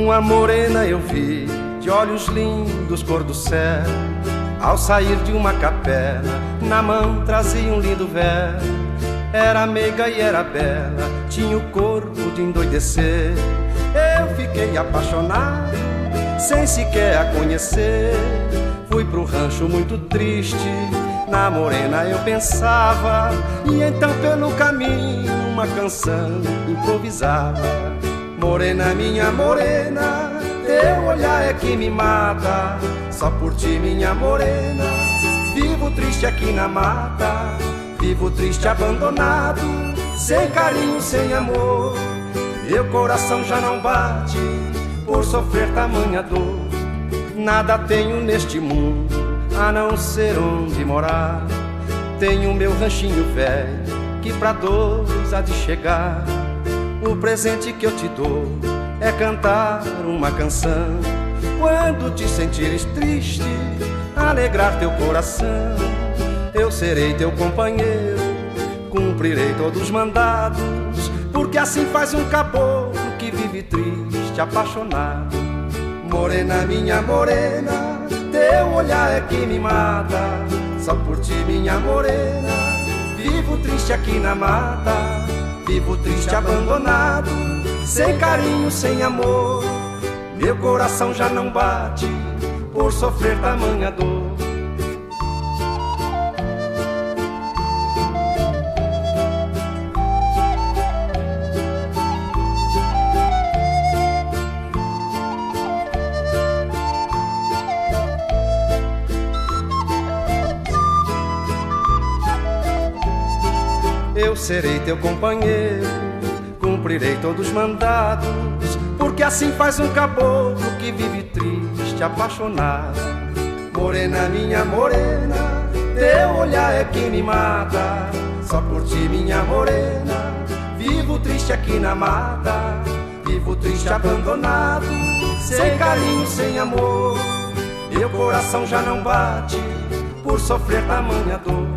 Uma morena eu vi, de olhos lindos, cor do céu. Ao sair de uma capela, na mão trazia um lindo véu. Era meiga e era bela, tinha o corpo de endoidecer. Eu fiquei apaixonado, sem sequer a conhecer. Fui pro rancho muito triste, na morena eu pensava. E então pelo caminho uma canção improvisava. Morena, minha morena, teu olhar é que me mata. Só por ti, minha morena, vivo triste aqui na mata. Vivo triste, abandonado, sem carinho, sem amor. Meu coração já não bate por sofrer tamanha dor. Nada tenho neste mundo a não ser onde morar. Tenho meu ranchinho velho que pra dois há de chegar. O presente que eu te dou é cantar uma canção. Quando te sentires triste, alegrar teu coração. Eu serei teu companheiro, cumprirei todos os mandados. Porque assim faz um caboclo que vive triste, apaixonado. Morena, minha morena, teu olhar é que me mata. Só por ti, minha morena, vivo triste aqui na mata. Vivo triste, abandonado, sem carinho, sem amor. Meu coração já não bate por sofrer tamanha dor. Eu serei teu companheiro, cumprirei todos os mandados. Porque assim faz um caboclo que vive triste, apaixonado. Morena, minha morena, teu olhar é que me mata. Só por ti, minha morena, vivo triste aqui na mata. Vivo triste, abandonado, sem carinho, sem amor. Meu coração já não bate por sofrer tamanha dor.